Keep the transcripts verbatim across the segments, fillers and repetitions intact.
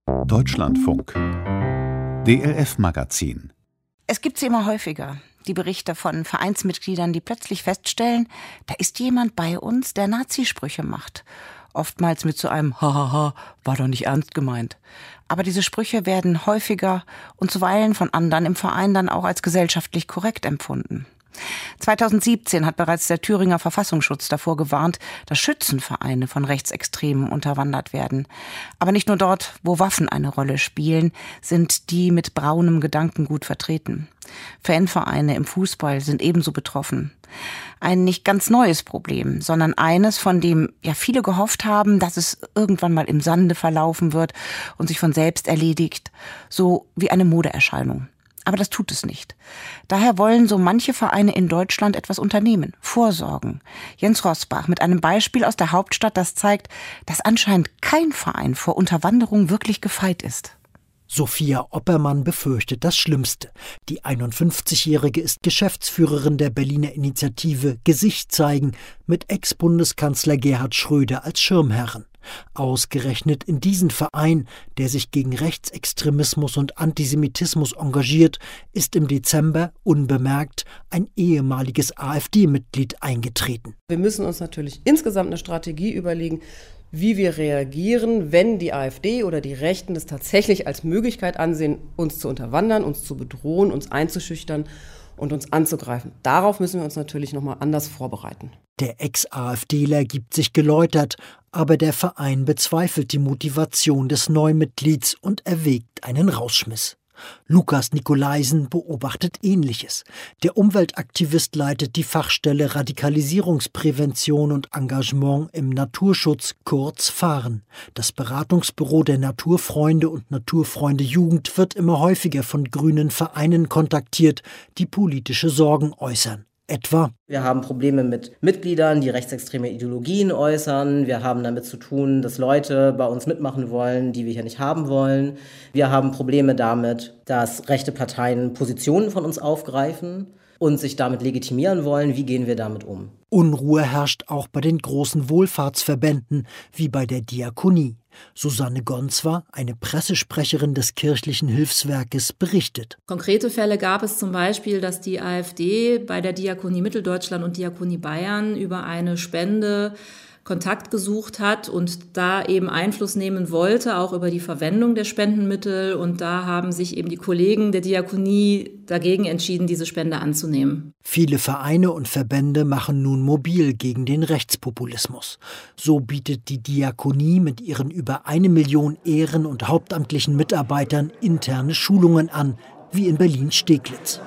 Deutschlandfunk D L F-Magazin. Es gibt sie immer häufiger, die Berichte von Vereinsmitgliedern, die plötzlich feststellen, da ist jemand bei uns, der Nazisprüche macht. Oftmals mit so einem Hahaha, war doch nicht ernst gemeint. Aber diese Sprüche werden häufiger und zuweilen von anderen im Verein dann auch als gesellschaftlich korrekt empfunden. zweitausendsiebzehn hat bereits der Thüringer Verfassungsschutz davor gewarnt, dass Schützenvereine von Rechtsextremen unterwandert werden. Aber nicht nur dort, wo Waffen eine Rolle spielen, sind die mit braunem Gedankengut vertreten. Fanvereine im Fußball sind ebenso betroffen. Ein nicht ganz neues Problem, sondern eines, von dem ja viele gehofft haben, dass es irgendwann mal im Sande verlaufen wird und sich von selbst erledigt, so wie eine Modeerscheinung. Aber das tut es nicht. Daher wollen so manche Vereine in Deutschland etwas unternehmen, vorsorgen. Jens Rosbach mit einem Beispiel aus der Hauptstadt, das zeigt, dass anscheinend kein Verein vor Unterwanderung wirklich gefeit ist. Sophia Oppermann befürchtet das Schlimmste. Die einundfünfzigjährige ist Geschäftsführerin der Berliner Initiative Gesicht zeigen mit Ex-Bundeskanzler Gerhard Schröder als Schirmherren. Ausgerechnet in diesen Verein, der sich gegen Rechtsextremismus und Antisemitismus engagiert, ist im Dezember unbemerkt ein ehemaliges AfD-Mitglied eingetreten. Wir müssen uns natürlich insgesamt eine Strategie überlegen, wie wir reagieren, wenn die AfD oder die Rechten es tatsächlich als Möglichkeit ansehen, uns zu unterwandern, uns zu bedrohen, uns einzuschüchtern und uns anzugreifen. Darauf müssen wir uns natürlich nochmal anders vorbereiten. Der Ex-AfDler gibt sich geläutert, aber der Verein bezweifelt die Motivation des Neumitglieds und erwägt einen Rausschmiss. Lukas Nikolaisen beobachtet Ähnliches. Der Umweltaktivist leitet die Fachstelle Radikalisierungsprävention und Engagement im Naturschutz, kurz FARN. Das Beratungsbüro der Naturfreunde und Naturfreunde Jugend wird immer häufiger von grünen Vereinen kontaktiert, die politische Sorgen äußern. Etwa: Wir haben Probleme mit Mitgliedern, die rechtsextreme Ideologien äußern. Wir haben damit zu tun, dass Leute bei uns mitmachen wollen, die wir hier nicht haben wollen. Wir haben Probleme damit, dass rechte Parteien Positionen von uns aufgreifen und sich damit legitimieren wollen. Wie gehen wir damit um? Unruhe herrscht auch bei den großen Wohlfahrtsverbänden, wie bei der Diakonie. Susanne Gonzwer, eine Pressesprecherin des kirchlichen Hilfswerkes, berichtet. Konkrete Fälle gab es zum Beispiel, dass die AfD bei der Diakonie Mitteldeutschland und Diakonie Bayern über eine Spende Kontakt gesucht hat und da eben Einfluss nehmen wollte, auch über die Verwendung der Spendenmittel. Und da haben sich eben die Kollegen der Diakonie dagegen entschieden, diese Spende anzunehmen. Viele Vereine und Verbände machen nun mobil gegen den Rechtspopulismus. So bietet die Diakonie mit ihren über eine Million ehren- und hauptamtlichen Mitarbeitern interne Schulungen an, wie in Berlin-Steglitz.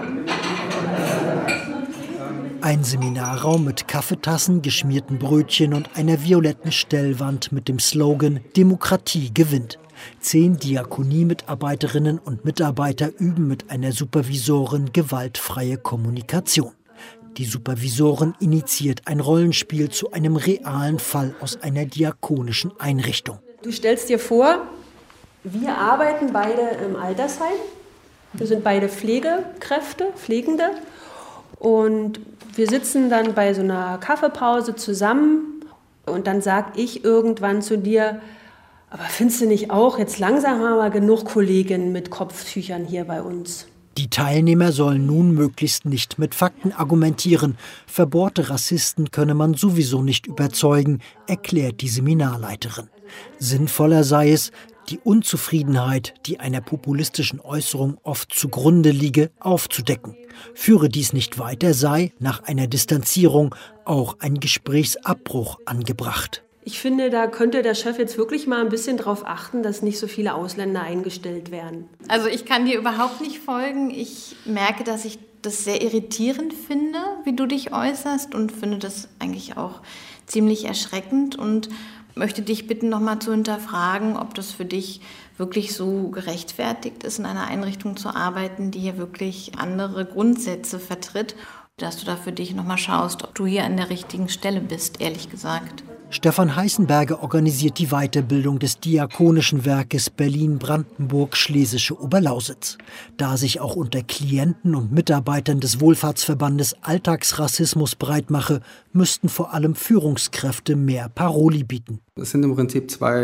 Ein Seminarraum mit Kaffeetassen, geschmierten Brötchen und einer violetten Stellwand mit dem Slogan »Demokratie gewinnt«. Zehn Diakonie-Mitarbeiterinnen und Mitarbeiter üben mit einer Supervisorin gewaltfreie Kommunikation. Die Supervisorin initiiert ein Rollenspiel zu einem realen Fall aus einer diakonischen Einrichtung. Du stellst dir vor, wir arbeiten beide im Altersheim. Wir sind beide Pflegekräfte, Pflegende. Und wir sitzen dann bei so einer Kaffeepause zusammen und dann sag ich irgendwann zu dir: Aber findest du nicht auch, jetzt langsam haben wir genug Kolleginnen mit Kopftüchern hier bei uns? Die Teilnehmer sollen nun möglichst nicht mit Fakten argumentieren. Verbohrte Rassisten könne man sowieso nicht überzeugen, erklärt die Seminarleiterin. Sinnvoller sei es, die Unzufriedenheit, die einer populistischen Äußerung oft zugrunde liege, aufzudecken. Führe dies nicht weiter, sei nach einer Distanzierung auch ein Gesprächsabbruch angebracht. Ich finde, da könnte der Chef jetzt wirklich mal ein bisschen darauf achten, dass nicht so viele Ausländer eingestellt werden. Also ich kann dir überhaupt nicht folgen. Ich merke, dass ich das sehr irritierend finde, wie du dich äußerst, und finde das eigentlich auch ziemlich erschreckend und möchte dich bitten, noch mal zu hinterfragen, ob das für dich wirklich so gerechtfertigt ist, in einer Einrichtung zu arbeiten, die hier wirklich andere Grundsätze vertritt, dass du da für dich noch mal schaust, ob du hier an der richtigen Stelle bist, ehrlich gesagt. Stefan Heißenberger organisiert die Weiterbildung des Diakonischen Werkes Berlin-Brandenburg-Schlesische Oberlausitz. Da sich auch unter Klienten und Mitarbeitern des Wohlfahrtsverbandes Alltagsrassismus breitmache, müssten vor allem Führungskräfte mehr Paroli bieten. Es sind im Prinzip zwei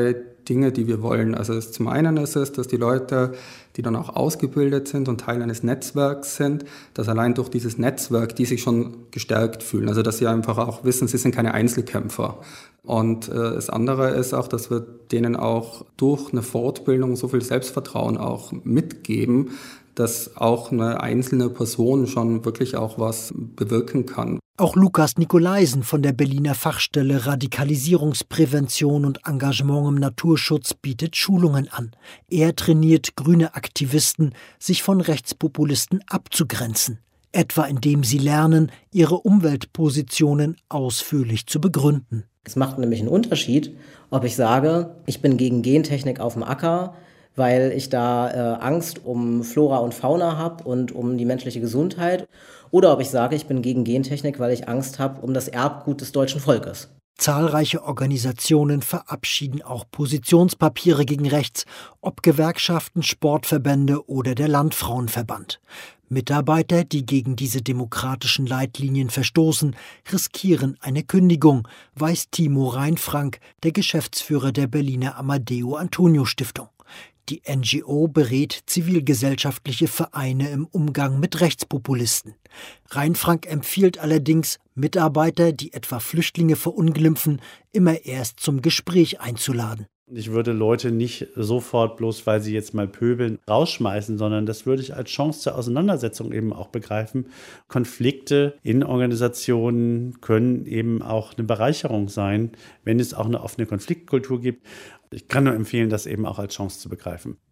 Dinge, die wir wollen. Also es, zum einen ist es, dass die Leute, die dann auch ausgebildet sind und Teil eines Netzwerks sind, dass allein durch dieses Netzwerk die sich schon gestärkt fühlen. Also dass sie einfach auch wissen, sie sind keine Einzelkämpfer. Und äh, das andere ist auch, dass wir denen auch durch eine Fortbildung so viel Selbstvertrauen auch mitgeben, dass auch eine einzelne Person schon wirklich auch was bewirken kann. Auch Lukas Nikolaisen von der Berliner Fachstelle Radikalisierungsprävention und Engagement im Naturschutz bietet Schulungen an. Er trainiert grüne Aktivisten, sich von Rechtspopulisten abzugrenzen. Etwa indem sie lernen, ihre Umweltpositionen ausführlich zu begründen. Es macht nämlich einen Unterschied, ob ich sage, ich bin gegen Gentechnik auf dem Acker, weil ich da äh, Angst um Flora und Fauna habe und um die menschliche Gesundheit. Oder ob ich sage, ich bin gegen Gentechnik, weil ich Angst habe um das Erbgut des deutschen Volkes. Zahlreiche Organisationen verabschieden auch Positionspapiere gegen rechts, ob Gewerkschaften, Sportverbände oder der Landfrauenverband. Mitarbeiter, die gegen diese demokratischen Leitlinien verstoßen, riskieren eine Kündigung, weiß Timo Reinfrank, der Geschäftsführer der Berliner Amadeo Antonio Stiftung. Die N G O berät zivilgesellschaftliche Vereine im Umgang mit Rechtspopulisten. Reinfrank empfiehlt allerdings, Mitarbeiter, die etwa Flüchtlinge verunglimpfen, immer erst zum Gespräch einzuladen. Ich würde Leute nicht sofort, bloß weil sie jetzt mal pöbeln, rausschmeißen, sondern das würde ich als Chance zur Auseinandersetzung eben auch begreifen. Konflikte in Organisationen können eben auch eine Bereicherung sein, wenn es auch eine offene Konfliktkultur gibt. Ich kann nur empfehlen, das eben auch als Chance zu begreifen.